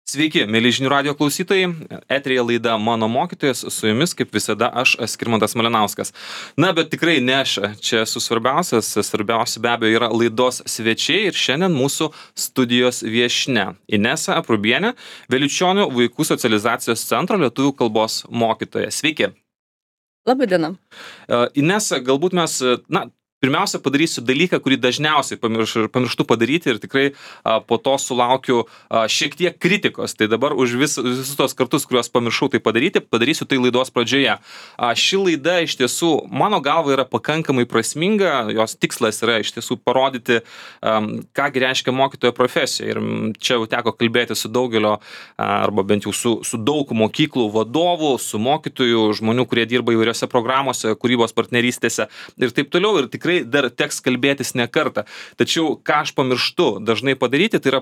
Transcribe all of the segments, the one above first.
Sveiki, mėly žinių radijo klausytojai. Eteryje laida Mano mokytojas, su jumis, kaip visada, aš, Skirmantas Malinauskas. Na, bet tikrai ne aš čia esu svarbiausias. Svarbiausia be abejo yra laidos svečiai ir šiandien mūsų studijos viešnia Inesa Aprubienė, Vėliučionių vaikų socializacijos centro lietuvių kalbos mokytoja. Sveiki. Labadiena. Inesa, galbūt mes, pirmiausia, padarysiu dalyką, kurį dažniausiai pamirštu padaryti ir tikrai po to sulaukiu šiek tiek kritikos. Tai dabar už visus tos kartus, kuriuos pamiršau tai padaryti, padarysiu tai laidos pradžioje. Ši laida iš tiesų, mano galva, yra pakankamai prasminga. Jos tikslas yra iš tiesų parodyti, kągi reiškia mokytojo profesija. Ir čia jau teko kalbėti su daugelio, arba bent jau su daug mokyklų vadovų, su mokytojų, žmonių, kurie dirba įvairiose programuose, kūrybos partnerystėse ir taip toliau. Ir tikrai dar teks kalbėtis ne kartą. Tačiau, ką aš pamirštu dažnai padaryti, tai yra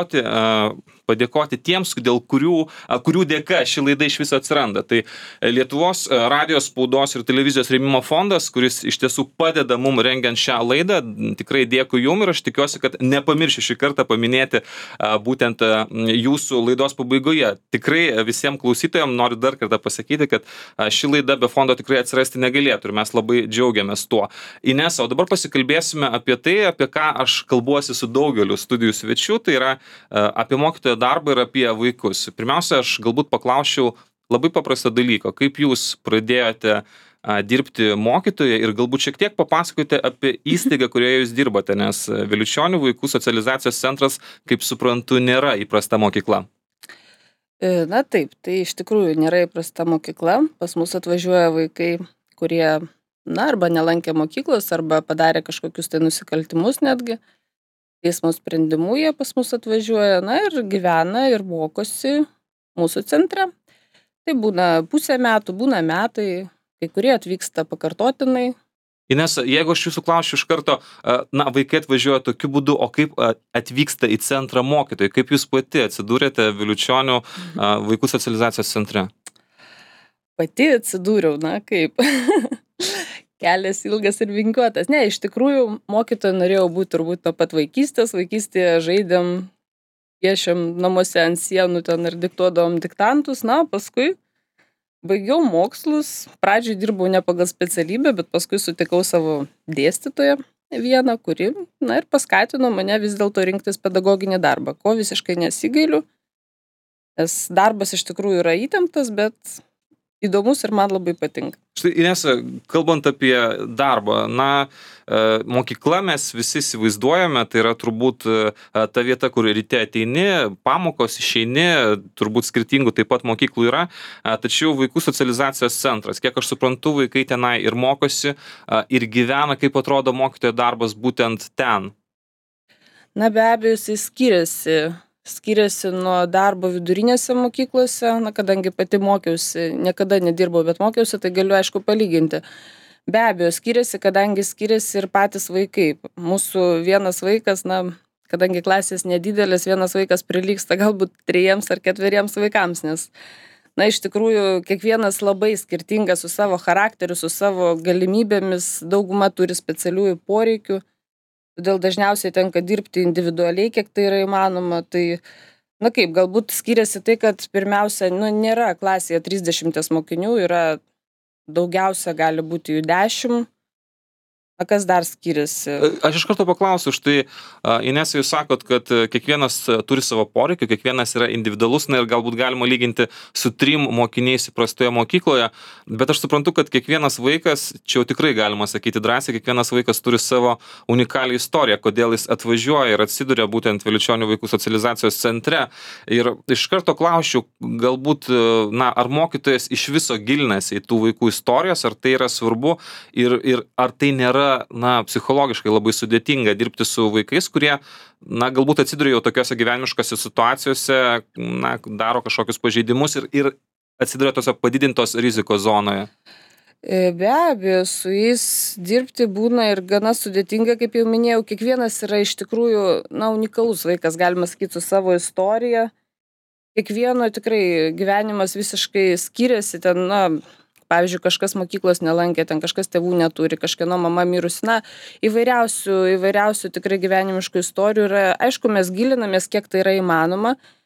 padėkoti tiems, kurių dėka ši laida iš viso atsiranda. Tai Lietuvos radijos, spaudos ir televizijos rėmimo fondas, kuris iš tiesų padeda mum rengiant šią laidą. Tikrai dėkui jum ir aš tikiuosi, kad nepamiršiu šį kartą paminėti būtent jūsų laidos pabaigoje. Tikrai visiems klausytojams noriu dar kartą pasakyti, kad ši laida be fondo tikrai atsirasti negalėtų ir mes labai džiaugiamės tuo. Inesa, o dabar pasikalbėsime apie tai, apie ką aš kalbuosi su daugeliu studijų svečių, tai yra apie mokytojo darbą ir apie vaikus. Pirmiausia, aš galbūt paklausčiau labai paprastą dalyką. Kaip jūs pradėjote dirbti mokytoje ir galbūt šiek tiek papasakoti apie įstaigą, kurioje jūs dirbate, nes Vėliučionių vaikų socializacijos centras, kaip suprantu, nėra įprasta mokykla. Na taip, tai iš tikrųjų nėra įprasta mokykla. Pas mus atvažiuoja vaikai, kurie arba nelankė mokyklos, arba padarė kažkokius tai nusikaltimus netgi. Teismo sprendimu jie pas mus atvažiuoja, ir gyvena ir mokosi mūsų centre. Tai būna pusę metų, būna metai, kai kurie atvyksta pakartotinai. Inesa, jeigu aš jūsų klausiu iš karto, vaikai atvažiuoja tokiu būdu, o kaip atvyksta į centrą mokytojai? Kaip jūs pati atsidūrėte Vėliučionių vaikų socializacijos centre? Pati atsidūriau, kaip... Kelias ilgas ir vingiuotas. Ne, iš tikrųjų, mokytoja norėjau būti turbūt nuo pat vaikystės. Vaikystėje žaidėm, piešiam namuose ant sienų ten ir diktuodavom diktantus. Paskui baigiau mokslus. Pradžioj dirbau ne pagal specialybę, bet paskui sutikau savo dėstytoją vieną, kuri, ir paskatino mane vis dėlto rinktis pedagoginį darbą, ko visiškai nesigailiu. Nes darbas iš tikrųjų yra įtemptas, bet įdomus ir man labai patinka. Štai, Inesa, kalbant apie darbą, mokykla mes visi įsivaizduojame, tai yra turbūt ta vieta, kur ryte ateini, pamokos išeini, turbūt skirtingų taip pat mokyklų yra, tačiau vaikų socializacijos centras, kiek aš suprantu, vaikai tenai ir mokosi, ir gyvena, kaip atrodo mokytojo darbas būtent ten. Be abejo, jisai skiriasi nuo darbo vidurinėse mokyklose, kadangi pati mokiausi, niekada nedirbau, bet mokiausi, tai galiu aišku palyginti. Be abejo, skiriasi, kadangi skiriasi ir patys vaikai. Mūsų vienas vaikas, kadangi klasės nedidelės, vienas vaikas prilygsta galbūt 3 ar 4 vaikams, nes, iš tikrųjų, kiekvienas labai skirtingas su savo charakteriu, su savo galimybėmis, dauguma turi specialiųjų poreikių. Todėl dažniausiai tenka dirbti individualiai, kiek tai yra įmanoma. Tai, galbūt skiriasi tai, kad pirmiausia, nėra klasėje 30 mokinių, yra daugiausia gali būti jų 10. Kas dar skiriasi? Aš iš karto paklausiu, štai, Inesa, jūs sakot, kad kiekvienas turi savo poreikį, kiekvienas yra individualus, ir galbūt galima lyginti su 3 mokiniais įprastoje mokykloje, bet aš suprantu, kad kiekvienas vaikas, čia jau tikrai galima sakyti drąsiai, kiekvienas vaikas turi savo unikalią istoriją, kodėl jis atvažiuoja ir atsiduria būtent Vėliučionių vaikų socializacijos centre. Ir iš karto klausčiau, galbūt, ar mokytojas iš viso gilinasi į tų vaikų istorijos, ar tai yra svarbu ir ar tai nėra psichologiškai labai sudėtinga dirbti su vaikais, kurie, galbūt atsiduria jau tokiose gyvenimiškose situacijose, daro kažkokius pažeidimus ir atsiduria tose padidintos rizikos zonoje. Be abejo, su jais dirbti būna ir gana sudėtinga, kaip jau minėjau, kiekvienas yra iš tikrųjų, unikalus vaikas, galima sakyti, su savo istorija. Kiekvieno tikrai gyvenimas visiškai skiriasi, ten, pavyzdžiui, kažkas mokyklos nelankė, ten kažkas tėvų neturi, kažkieno mama mirusi, įvairiausių tikrai gyvenimiškų istorijų yra. Aišku, mes gilinamės, kiek tai yra įmanoma,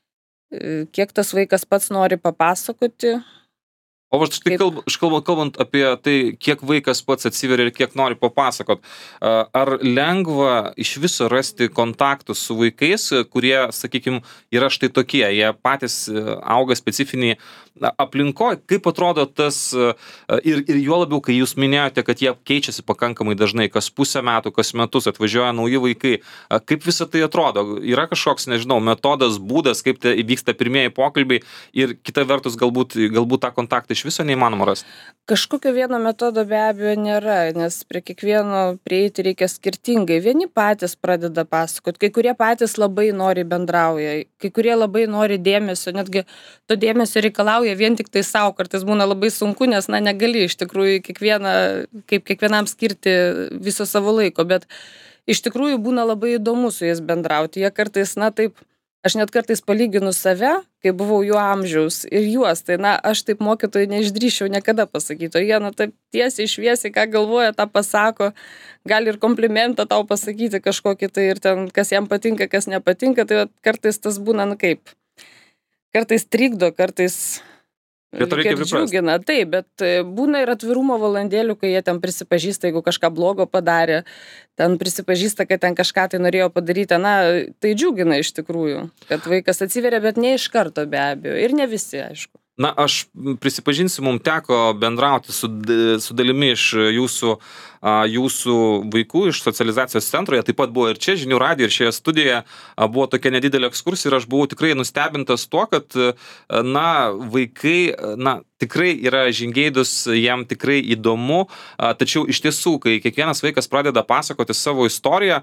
kiek tas vaikas pats nori papasakoti. O vat štai kalbant apie tai, kiek vaikas pats atsiveria ir kiek nori papasakot, ar lengva iš viso rasti kontaktus su vaikais, kurie, sakykim, yra štai tokie, jie patys auga specifiniai aplinkoj, kaip atrodo tas, ir juo labiau, kai jūs minėjote, kad jie keičiasi pakankamai dažnai, kas pusę metų, kas metus atvažiuoja nauji vaikai, kaip visa tai atrodo? Yra kažkoks, nežinau, metodas, būdas, kaip tai vyksta pirmieji pokalbiai ir kita vertus galbūt tą kontaktą iš viso neįmanoma rasti? Kažkokio vieno metodo be abejo nėra, nes prie kiekvieno prieiti reikia skirtingai. Vieni patys pradeda pasakoti, kai kurie patys labai nori bendrauja, kai kurie labai nori dėmesio, netgi to dėmesio reikalauja vien tik tai savo, kartais būna labai sunku, nes negali iš tikrųjų kiekvienam skirti viso savo laiko, bet iš tikrųjų būna labai įdomu su jais bendrauti. Jie kartais, taip, aš net kartais palyginu save, kai buvau jų amžiaus ir juos, tai aš taip mokytojai neišdrįsčiau niekada pasakyti, o jie, taip tiesiai šviesiai, ką galvoja, tą pasako, gali ir komplimentą tau pasakyti kažkokį tai ir ten, kas jam patinka, kas nepatinka, tai kartais tas būna, kartais trikdo, kartais džiugina, taip, bet būna ir atvirumo valandėlių, kai jie ten prisipažįsta, jeigu kažką blogo padarė, ten prisipažįsta, kad ten kažką tai norėjo padaryti, tai džiugina iš tikrųjų, kad vaikas atsiveria, bet ne iš karto be abejo, ir ne visi, aišku. Aš prisipažinsiu, mums teko bendrauti su dalimi iš jūsų vaikų iš socializacijos centro, jie taip pat buvo ir čia žinių radijo, ir šioje studijoje buvo tokia nedidelė ekskursija ir aš buvau tikrai nustebintas tuo, kad vaikai, tikrai yra žingeidūs, jam tikrai įdomu, tačiau iš tiesų, kai kiekvienas vaikas pradeda pasakoti savo istoriją,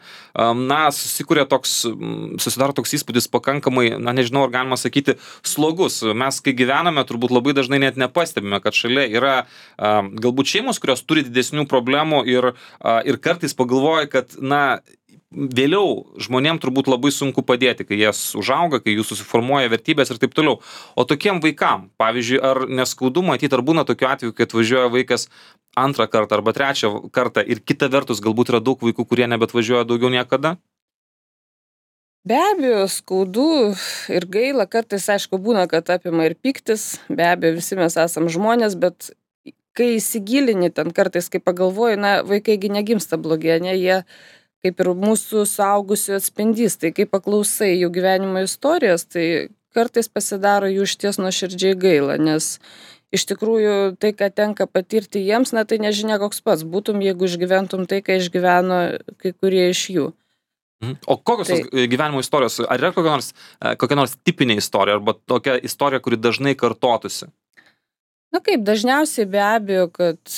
susidaro toks įspūdis pakankamai, nežinau, ar galima sakyti, slogus. Mes, kai gyvename, turbūt labai dažnai net nepastebime, kad šalia yra galbūt šeimos, kurios turi didesnių problemų ir kartais pagalvoja, kad, vėliau žmonėm turbūt labai sunku padėti, kai jas užauga, kai jų susiformuoja vertybės ir taip toliau. O tokiem vaikam, pavyzdžiui, ar neskaudu matyti, ar būna tokiu atveju, kai atvažiuoja vaikas antrą kartą arba trečią kartą ir kita vertus galbūt yra daug vaikų, kurie nebeatvažiuoja daugiau niekada? Be abejo, skaudu ir gaila, kartais, aišku, būna, kad apima ir pyktis, be abejo, visi mes esam žmonės, bet kai įsigilini ten kartais, kai pagalvoji, vaikaigi negimsta blogi, jie kaip ir mūsų suaugusių atspindys, tai kai paklausai jų gyvenimo istorijos, tai kartais pasidaro jų išties nuoširdžiai gaila, nes iš tikrųjų tai, ką tenka patirti jiems, tai nežinia koks pats būtum, jeigu išgyventum tai, ką išgyveno kai kurie iš jų. O kokios gyvenimo istorijos, ar yra kokia nors tipinė istorija, arba tokia istorija, kuri dažnai kartotųsi? Kaip dažniausiai be abejo, kad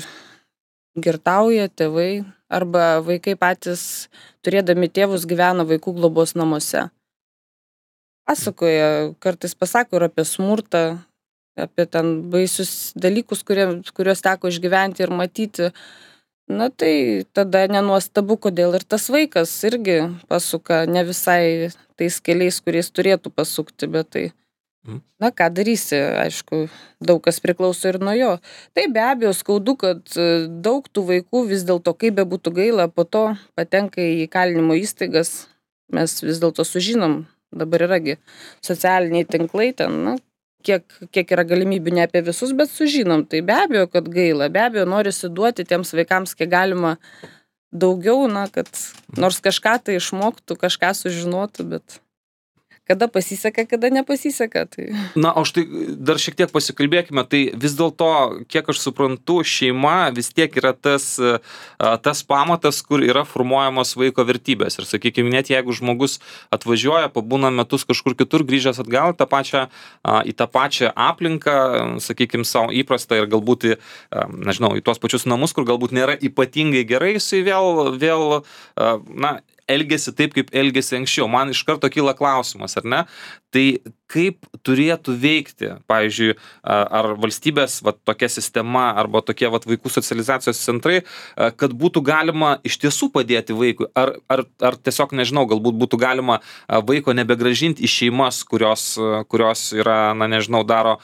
girtauja tėvai, arba vaikai patys, turėdami tėvus, gyvena vaikų globos namuose. Pasakoja, kartais pasako ir apie smurtą, apie ten baisius dalykus, kuriuos teko išgyventi ir matyti. Tai tada nenuostabu, kodėl ir tas vaikas irgi pasuka ne visai tais keliais, kuriais turėtų pasukti, bet tai ką darysi, aišku, daug kas priklauso ir nuo jo. Tai be abejo skaudu, kad daug tų vaikų vis dėlto, kaip bebūtų gaila, po to patenka į įkalinimo įstaigas. Mes vis dėlto sužinom, dabar yragi socialiniai tinklai ten, kiek yra galimybių, ne apie visus, bet sužinom. Tai be abejo, kad gaila, be abejo norisi duoti tiems vaikams, kiek galima daugiau, kad nors kažką tai išmoktų, kažką sužinotų, bet kada pasiseka, kada nepasiseka. Tai. O štai dar šiek tiek pasikalbėkime, tai vis dėlto, kiek aš suprantu, šeima vis tiek yra tas pamatas, kur yra formuojamos vaiko vertybės. Ir sakykime, net jeigu žmogus atvažiuoja, pabūna metus kažkur kitur, grįžęs atgal į tą pačią aplinką, sakykime, savo įprastą ir galbūt, nežinau, į tuos pačius namus, kur galbūt nėra ypatingai gerai, jisai vėl elgiasi taip, kaip elgiasi anksčiau. Man iš karto kyla klausimas, ar ne? Tai kaip turėtų veikti, pavyzdžiui, ar valstybės tokia sistema arba tokie vaikų socializacijos centrai, kad būtų galima iš tiesų padėti vaikui, ar tiesiog, nežinau, galbūt būtų galima vaiko nebegrąžinti į šeimas, kurios yra, nežinau, daro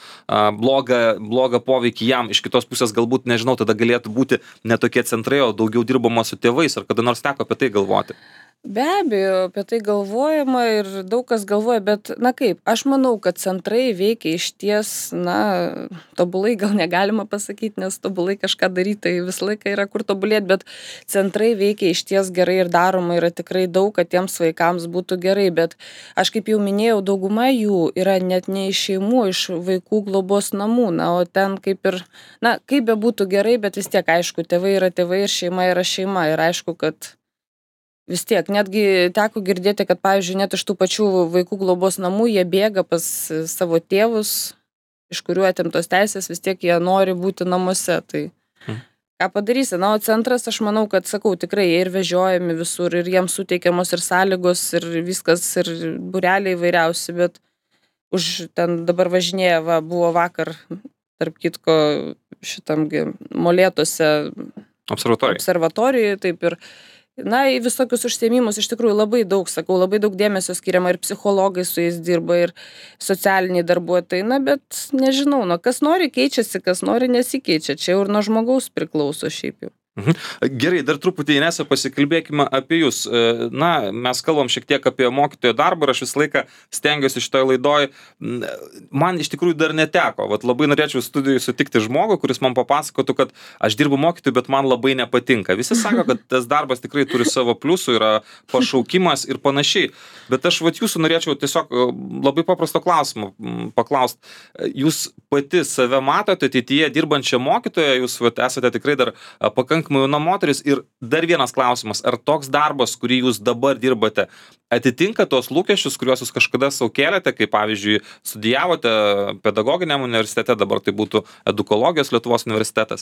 blogą poveikį jam. Iš kitos pusės galbūt, nežinau, tada galėtų būti ne tokie centrai, o daugiau dirbama su tėvais, ar kada nors teko apie tai galvoti? Be abejo, apie tai galvojama ir daug kas galvoja, bet, na kaip, aš manau, kad centrai veikia išties, na, tobulai gal negalima pasakyti, nes tobulai kažką daryti, tai visą laiką yra kur tobulėti, bet centrai veikia išties gerai ir daroma yra tikrai daug, kad tiems vaikams būtų gerai, bet aš kaip jau minėjau, dauguma jų yra net ne iš šeimų, iš vaikų globos namų, na, o ten kaip ir, na, kaip be būtų gerai, bet vis tiek, aišku, tėvai yra tėvai ir šeima yra šeima ir aišku, kad vis tiek, netgi teko girdėti, kad, pavyzdžiui, net iš tų pačių vaikų globos namų jie bėga pas savo tėvus, iš kurių atimtos teisės, vis tiek jie nori būti namuose. Tai ką padarysi? Na, o centras, aš manau, kad, sakau, tikrai jie ir vežiojami visur, ir jiems suteikiamos ir sąlygos, ir viskas, ir būreliai įvairiausi, bet už ten dabar važinėja, buvo vakar, tarp kitko, šitamgi Molėtuose observatorijoje, taip ir na, į visokius užsiėmimus iš tikrųjų labai daug, sakau, labai daug dėmesio skiriama ir psichologai su jais dirba, ir socialiniai darbuotojai, na, bet nežinau, na, kas nori keičiasi, kas nori nesikeičia, čia jau ir nuo žmogaus priklauso šiaip jau. Gerai, dar truputį, Inesa, pasikalbėkime apie jūs. Na, mes kalbam šiek tiek apie mokytojo darbą ir aš visą laiką stengiuosi šitoje laidoje. Man iš tikrųjų dar neteko. Vat labai norėčiau studijoje sutikti žmogų, kuris man papasakotų, kad aš dirbu mokytoju, bet man labai nepatinka. Visi sako, kad tas darbas tikrai turi savo pliusų, yra pašaukimas ir panašiai. Bet aš vat jūsų norėčiau tiesiog labai paprasto klausimo paklausti. Jūs pati save matote ateityje dirbančią mokytoją, jūs vat esate tikrai dar pakankamai jauna moteris ir dar vienas klausimas, ar toks darbas, kurį jūs dabar dirbate, atitinka tos lūkesčius, kuriuos jūs kažkada sau kėlėte, kaip pavyzdžiui studijavote pedagoginiam universitete, dabar tai būtų Edukologijos Lietuvos universitetas?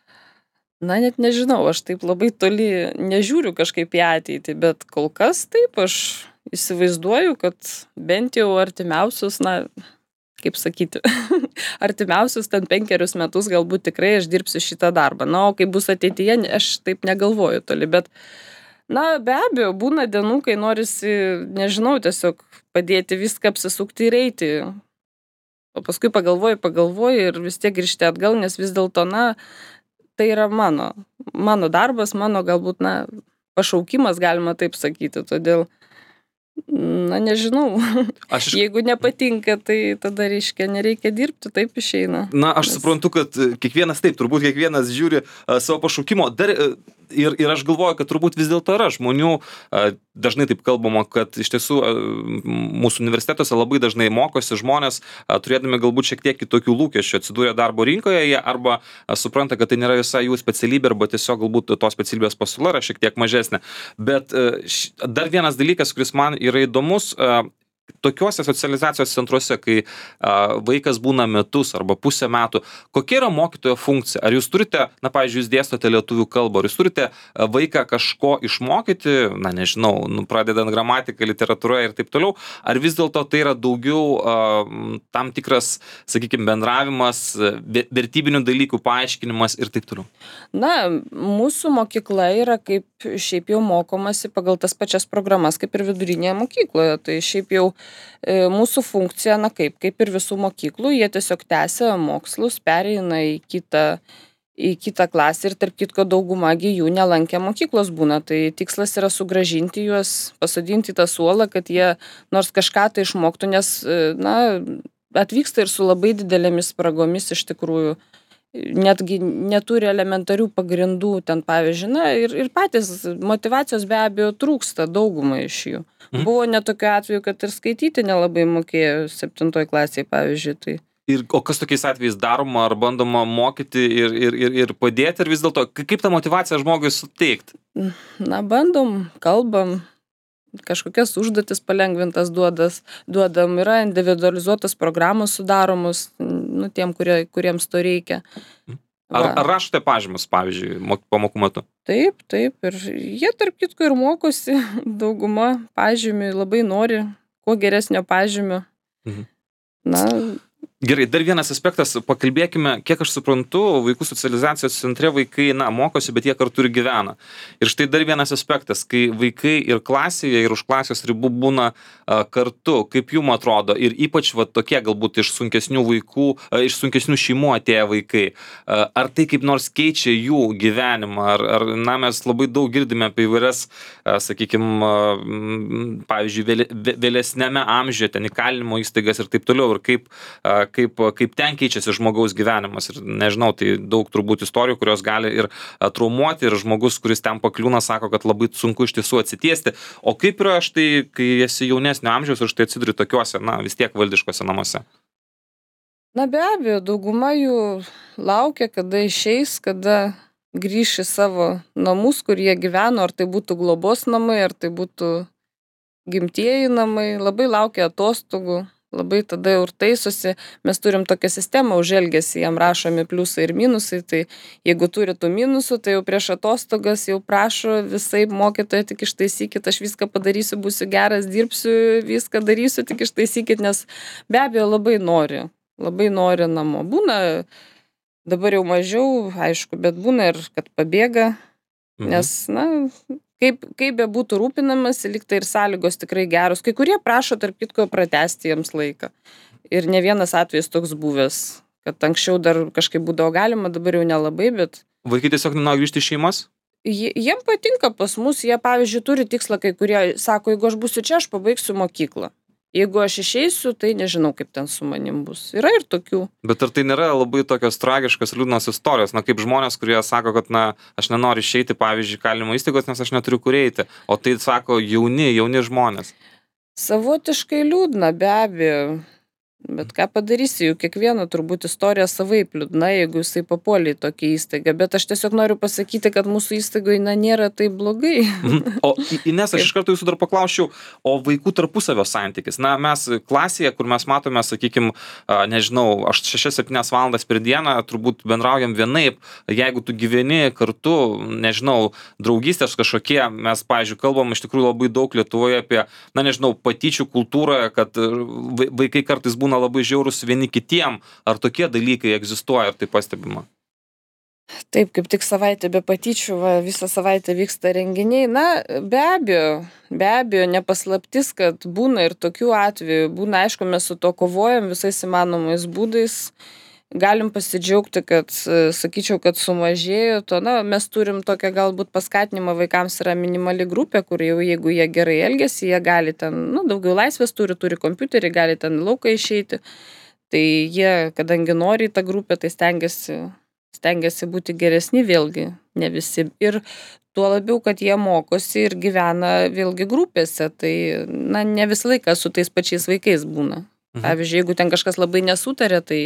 Na, net nežinau, aš taip labai toli nežiūriu kažkaip į ateitį, bet kol kas taip, aš įsivaizduoju, kad bent jau artimiausius, na, kaip sakyti, artimiausius ten 5 metus galbūt tikrai aš dirbsiu šitą darbą. Na, o kaip bus ateityje, aš taip negalvoju toli, bet, na, be abejo, būna dienų, kai norisi, nežinau, tiesiog padėti viską apsisukti ir eiti. O paskui pagalvoju ir vis tiek grįžti atgal, nes vis dėlto, na, tai yra mano darbas, mano galbūt, na, pašaukimas, galima taip sakyti, todėl na, nežinau. Jeigu nepatinka, tai tada reiškia nereikia dirbti, taip išeina. Na, aš suprantu, kad kiekvienas taip, turbūt kiekvienas žiūri savo pašaukimo. Dar ir aš galvoju, kad turbūt vis dėlto yra žmonių, dažnai taip kalbama, kad iš tiesų mūsų universitetuose labai dažnai mokosi žmonės, turėdami galbūt šiek tiek kitokių lūkesčių, atsidūrė darbo rinkoje, jie arba supranta, kad tai nėra visai jų specialybė, arba tiesiog galbūt tos specialybės pasiūla yra šiek tiek mažesnė. Bet dar vienas dalykas, kuris man yra įdomus, tokiuose socializacijos centruose, kai vaikas būna metus arba pusę metų, kokia yra mokytojo funkcija? Ar jūs turite, na, pavyzdžiui, jūs dėstote lietuvių kalbą, ar jūs turite vaiką kažko išmokyti, na, nežinau, pradedant gramatiką, literatūrą ir taip toliau, ar vis dėlto tai yra daugiau tam tikras, sakykime, bendravimas, vertybinių dalykų paaiškinimas ir taip toliau? Na, mūsų mokykla yra kaip šiaip jau mokomasi pagal tas pačias programas, kaip ir vidurinėje mokykloje, tai šiaip jau mūsų funkcija, na kaip ir visų mokyklų, jie tiesiog tęsia mokslus, pereina į kitą klasę ir tarp kitko daugumagi jų nelankė mokyklos būna, tai tikslas yra sugrąžinti juos, pasodinti tą suolą, kad jie nors kažką tai išmoktų, nes, na, atvyksta ir su labai didelėmis spragomis iš tikrųjų, netgi neturi elementarių pagrindų ten, pavyzdžiui, na, ir patys motyvacijos be abejo trūksta daugumai iš jų. Buvo netokio atveju, kad ir skaityti nelabai mokėjo 7 klasėje, pavyzdžiui. Tai. O kas tokiais atvejais daroma, ar bandoma mokyti ir padėti, ir vis dėlto, kaip tą motyvaciją žmogui suteikti? Na, bandom, kalbam, kažkokias užduotis palengvintas duodam, yra individualizuotos programos sudaromos, nu, tiem, kuriems to reikia. Ar rašote pažymus, pavyzdžiui, pamokų metu? Taip, ir jie tarp kitko ir mokosi, dauguma pažymių labai nori, kuo geresnio pažymio. Na, Gerai, dar vienas aspektas, pakalbėkime, kiek aš suprantu, vaikų socializacijos centre vaikai, mokosi, bet jie kartu ir gyvena. Ir štai dar vienas aspektas, kai vaikai ir klasėje, ir už klasės ribų būna kartu, kaip jum atrodo, ir ypač tokie galbūt iš sunkesnių vaikų, iš sunkesnių šeimų atėję vaikai, ar tai kaip nors keičia jų gyvenimą, ar mes labai daug girdime apie įvairias, sakykime, pavyzdžiui, vėlesnėme amžiuje, ten įkalinimo įstaigas ir taip toliau, ir kaip ten keičiasi žmogaus gyvenimas. Ir nežinau, tai daug turbūt istorijų, kurios gali ir traumuoti, ir žmogus, kuris ten pakliūna, sako, kad labai sunku iš tiesų atsitiesti. O kaip yra štai, kai esi jaunesnio amžiaus ir štai atsiduri tokiuose, vis tiek valdiškose namuose? Na be abejo, dauguma jų laukia, kada išeis, kada grįš į savo namus, kur jie gyveno, ar tai būtų globos namai, ar tai būtų gimtieji namai, labai laukia atostogų. Labai tada jau ir taisosi, mes turim tokią sistemą už elgesį, jam rašomi pliusai ir minusai, tai jeigu turi tų minusų, tai jau prieš atostogas jau prašo visai mokytoja, tik ištaisykit, aš viską padarysiu, būsiu geras, dirbsiu, viską darysiu, tik ištaisykit, nes be abejo labai nori namo. Būna, dabar jau mažiau, aišku, bet būna ir kad pabėga, nes, kaip bebūtų rūpinamasi, lyg tai ir sąlygos tikrai geros. Kai kurie prašo, tarp kitko, pratęsti jiems laiką. Ir ne vienas atvejis toks buvęs, kad anksčiau dar kažkaip būdavo galima, dabar jau nelabai, bet... Vaikai tiesiog nenori grįžti į šeimas? Jiem patinka pas mus, jie, pavyzdžiui, turi tikslą, kai kurie sako, jeigu aš būsiu čia, aš pabaigsiu mokyklą. Jeigu aš išeisiu, tai nežinau, kaip ten su manim bus. Yra ir tokių. Bet ar tai nėra labai tokios tragiškos, liūdnos istorijos? Kaip žmonės, kurie sako, kad, aš nenoriu išeiti, pavyzdžiui, kalinimo įstaigos, nes aš neturiu kur eiti. O tai sako jauni žmonės. Savotiškai liūdna, be abejo. Bet ką padarysi, juk kiekvieno turbūt istorija savaip liūdna, jeigu jisai papuolė į tokią įstaigą. Bet aš tiesiog noriu pasakyti, kad mūsų įstaigoje nėra taip blogai. O Ines, aš iš karto jūsų dar paklausčiau, o vaikų tarpusavio santykis. Mes klasėje, kur mes matome, sakykime, nežinau, 6-7 valandas per dieną, turbūt bendraujam vienaip. Jeigu tu gyveni kartu, nežinau, draugystės kažkokie, mes, pavyzdžiui, kalbam iš tikrųjų labai daug Lietuvoje apie, nežinau, patyčių kultūroje, kad vaikai kartais būna labai žiaurus vieni kitiem, ar tokie dalykai egzistuoja, ar tai pastebima? Taip, kaip tik savaitė be patyčių, visą savaitę vyksta renginiai. Be abejo, nepaslaptis, kad būna ir tokių atvejų. Būna, aišku, mes su to kovojam visais įmanomais būdais. Galim pasidžiaugti, kad, sakyčiau, kad sumažėjo to. Mes turim tokią galbūt paskatinimą, vaikams yra minimali grupė, kur jau jeigu jie gerai elgiasi, jie gali ten, daugiau laisvės turi kompiuterį, gali ten lauką išeiti. Tai jie, kadangi nori į tą grupę, tai stengiasi būti geresni, vėlgi, ne visi. Ir tuo labiau, kad jie mokosi ir gyvena vėlgi grupėse, tai, ne visą laiką su tais pačiais vaikais būna. Pavyzdžiui, jeigu ten kažkas labai nesutarė, tai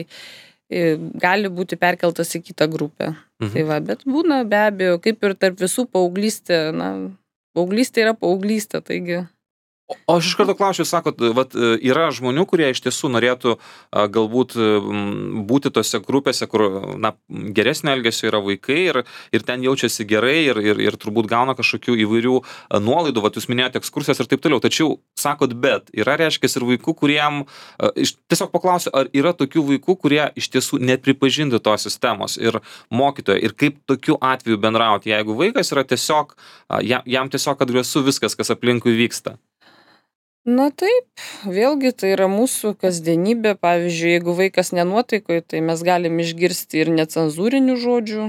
gali būti perkeltas į kitą grupę. Tai bet būna be abejo, kaip ir tarp visų paauglystė, paauglystė yra paauglystė, taigi... O aš iš karto klausiu, sakot, yra žmonių, kurie iš tiesų norėtų galbūt būti tose grupėse, kur geresnio elgesio yra vaikai ir ten jaučiasi gerai ir turbūt gauna kažkokių įvairių nuolaidų, jūs minėjote ekskursijas ir taip toliau. Tačiau, sakot, bet yra, reiškia, ir vaikų, kuriem, tiesiog paklausiu, ar yra tokių vaikų, kurie iš tiesų nepripažinti tos sistemos ir mokytojo, ir kaip tokiu atveju bendrauti, jeigu vaikas yra tiesiog, jam tiesiog atgrasu viskas, kas aplinkui vyksta. Taip, vėlgi tai yra mūsų kasdienybė. Pavyzdžiui, jeigu vaikas nenuotaikoje, tai mes galim išgirsti ir necenzūrinių žodžių,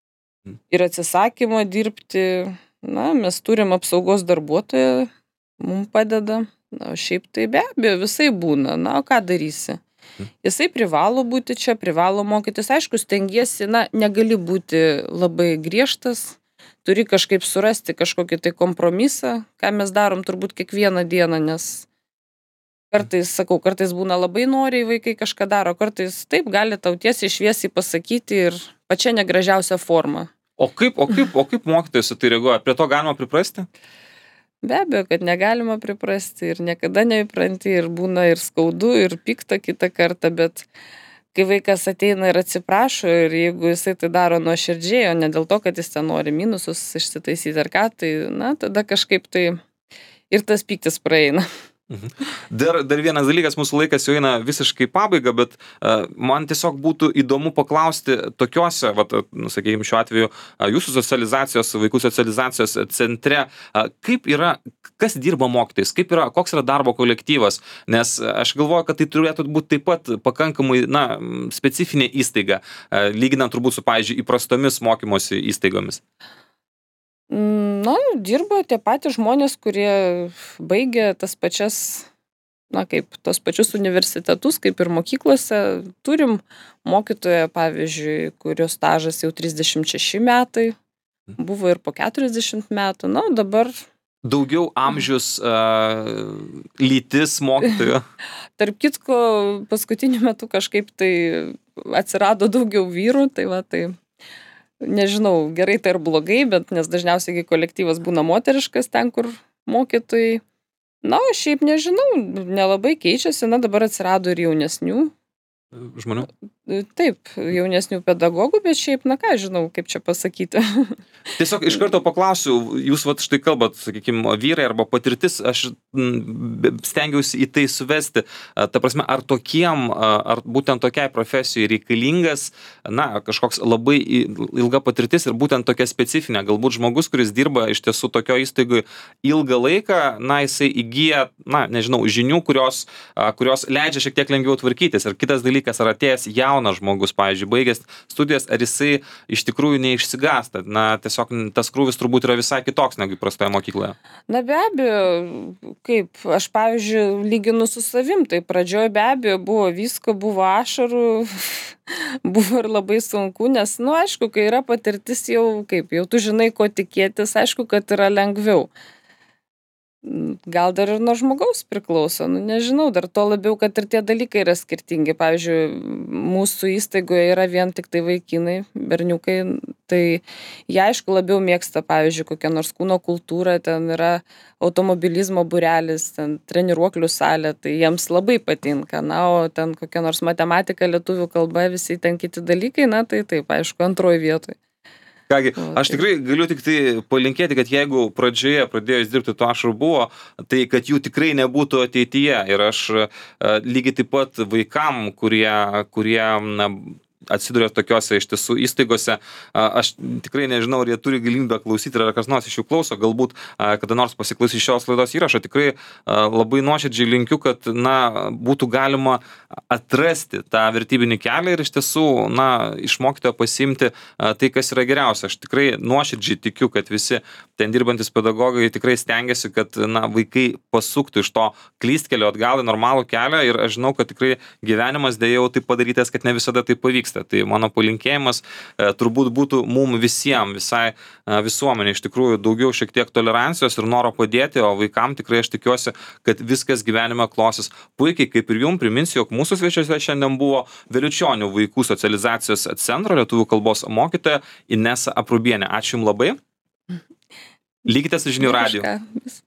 ir atsisakymą dirbti. Mes turim apsaugos darbuotoją, mums padeda. Šiaip tai be abejo, visai būna. O ką darysi? Jisai privalo būti čia, privalo mokytis. Aišku, stengiesi, negali būti labai griežtas. Turi kažkaip surasti kažkokį tai kompromisą, ką mes darom turbūt kiekvieną dieną, nes kartais būna labai noriai vaikai kažką daro, kartais taip gali tau tiesiai šviesiai pasakyti ir pačia negražiausia forma. O kaip mokytojas tai reaguoja? Prie to galima priprasti? Be abejo, kad negalima priprasti ir niekada neįpranti ir būna ir skaudu, ir pikta kitą kartą, bet... Kai vaikas ateina ir atsiprašo ir jeigu jisai tai daro nuoširdžiai, o ne dėl to, kad jis ten nori minusus išsitaisyti ar ką, tai tada kažkaip tai ir tas pyktis praeina. Dar vienas dalykas, mūsų laikas jau eina visiškai pabaiga, bet man tiesiog būtų įdomu paklausti tokiuose, sakykime, šiuo atveju, jūsų socializacijos, vaikų socializacijos centre, kaip yra, kas dirba mokytojais, koks yra darbo kolektyvas, nes aš galvoju, kad tai turėtų būti taip pat pakankamai, specifinė įstaiga, lyginant turbūt su, pavyzdžiui, įprastomis mokymosi įstaigomis. Dirba tie patys žmonės, kurie baigė tas pačias, kaip tos pačius universitetus, kaip ir mokyklose. Turim mokytoją, pavyzdžiui, kurio stažas jau 36 metai, buvo ir po 40 metų, dabar... Daugiau amžius, lytis mokytojo. Tarp kitko, paskutiniu metu kažkaip tai atsirado daugiau vyrų, tai nežinau, gerai tai ar blogai, bet nes dažniausiai kolektyvas būna moteriškas ten, kur mokytojai. Šiaip nežinau, nelabai keičiasi, dabar atsirado ir jaunesnių žmonių. Taip, jaunesnių pedagogų, bet šiaip, ką žinau, kaip čia pasakyti. Tiesiog iš karto paklausiu, jūs štai kalbat, sakykime, vyrai arba patirtis, aš stengiausi į tai suvesti. Ta prasme, ar būtent tokiai profesijai reikalingas, kažkoks labai ilga patirtis ir būtent tokia specifinė. Galbūt žmogus, kuris dirba iš tiesų tokio įstaigoje ilgą laiką, jisai įgyja, nežinau, žinių, kurios leidžia šiek tiek lengviau tvarkytis. Ir kitas dalykas, ar atėjęs jaunas žmogus, pavyzdžiui, baigęs studijas, ar jisai iš tikrųjų neišsigąsta. Tiesiog tas krūvis turbūt yra visai kitoks negu įprastoje mokykloje. Be abejo, kaip aš, pavyzdžiui, lyginu su savim, tai pradžioje be abejo buvo visko, buvo ašarų, buvo ir labai sunku, nes, aišku, kai yra patirtis jau tu žinai, ko tikėtis, aišku, kad yra lengviau. Gal dar ir nuo žmogaus priklauso, nežinau, dar to labiau, kad ir tie dalykai yra skirtingi. Pavyzdžiui, mūsų įstaigoje yra vien tik tai vaikinai, berniukai, tai jie aišku labiau mėgsta, pavyzdžiui, kokią nors kūno kultūrą, ten yra automobilizmo būrelis, ten treniruoklių salė, tai jiems labai patinka, o ten kokia nors matematika, lietuvių kalba, visi ten kiti dalykai, tai taip, aišku, antroji vietoj. Kągi, aš tikrai galiu tik tai palinkėti, kad jeigu pradžioje pradėjus dirbti to ašarų buvo, tai kad jų tikrai nebūtų ateityje. Ir aš lygiai taip pat vaikam, kurie atsiduria tokiose iš tiesų įstaigose, aš tikrai nežinau, ar jie turi galimybę klausyti, ar kas nors iš jų klauso, galbūt kada nors pasiklausys šios laidos įrašą, tikrai labai nuoširdžiai linkiu, kad būtų galima atrasti tą vertybinį kelią ir iš tiesų iš mokytojo pasiimti tai, kas yra geriausia. Aš tikrai nuoširdžiai tikiu, kad visi ten dirbantis pedagogai tikrai stengiasi, kad vaikai pasuktų iš to klystkelio atgal į normalų kelią ir aš žinau, kad tikrai gyvenimas dėja jau taip padarytas, kad ne visada tai pavyksta. Tai mano palinkėjimas turbūt būtų mums visiems, visai visuomenė, iš tikrųjų daugiau šiek tiek tolerancijos ir noro padėti, o vaikam tikrai aš tikiuosi, kad viskas gyvenime klosis puikiai, kaip ir jums priminsiu, jog mūsų svečiuose šiandien buvo Vėliučionių vaikų socializacijos centro lietuvių kalbos mokytoja Inesa Aprubienė. Ačiū jums labai. Likite su Žinių radiju.